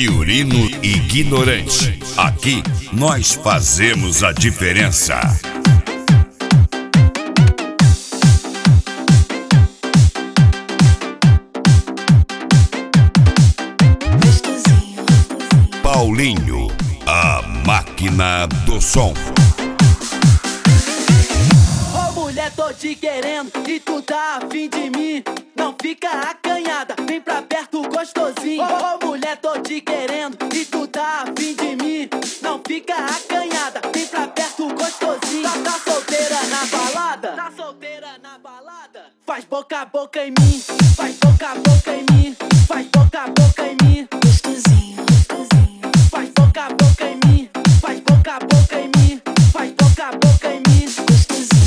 Piurino Ignorante. Aqui nós fazemos a diferença. Paulinho, a máquina do som. Ô mulher, tô te querendo e tu tá afim de mim. Não fica acanhada, vem pra perto gostosinho. Ô mulher, tô te querendo e tu tá afim de mim. Não fica acanhada, vem pra perto gostosinho. Tá solteira na balada? Tá solteira na balada? Faz boca a boca em mim, faz boca a boca em mim, faz boca a boca em mim. Gostosinho, gostosinho. Faz boca a boca em mim, faz boca a boca em mim, faz boca a boca em mim. Gostosinho.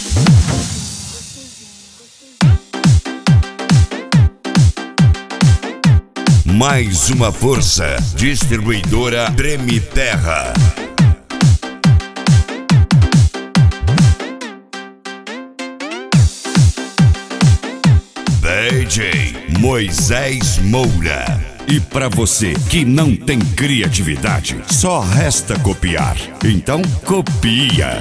Mais uma força, distribuidora Treme Terra. DJ Moisés Moura. E pra você que não tem criatividade, só resta copiar. Então copia.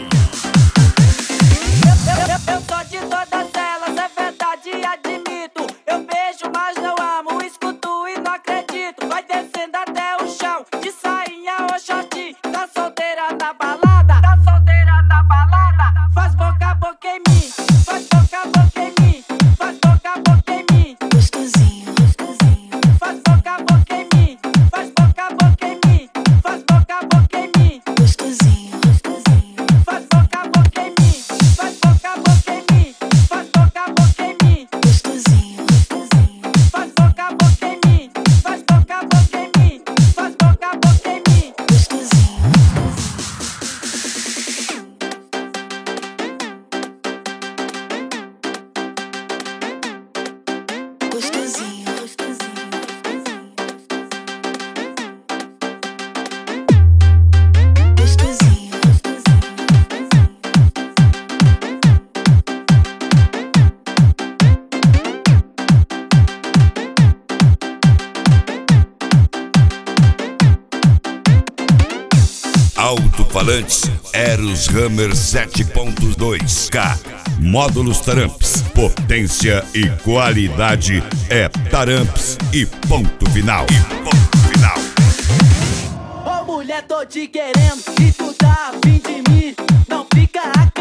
Eu sou de todas elas, é verdade, admito. Eu beijo, mas não amo, escuto e não acredito. Vai descendo até o chão, de sainha ou short. Tá solteira na balada, tá solteira na balada. Faz boca a boca em mim, faz boca a boca em mim, faz boca a boca em mim. Gostosinho, gostosinho. Faz boca a boca em mim, faz boca a boca em mim, faz boca a boca em mim. Gostosinho, gostosinho. Faz boca a boca em mim, faz boca a boca em mim, faz boca a boca em mim. Gostosinho, gostosinho. Faz boca a boca em mim, faz boca a boca em mim, faz boca a boca em mim. Gostosinho, gostosinho, gostosinho. Gostosinho, Alto-falantes Eros Hammer 7.2K. Módulos Taramps. Potência e qualidade é Taramps e ponto final. Ô mulher, tô te querendo e tu tá afim de mim. Não fica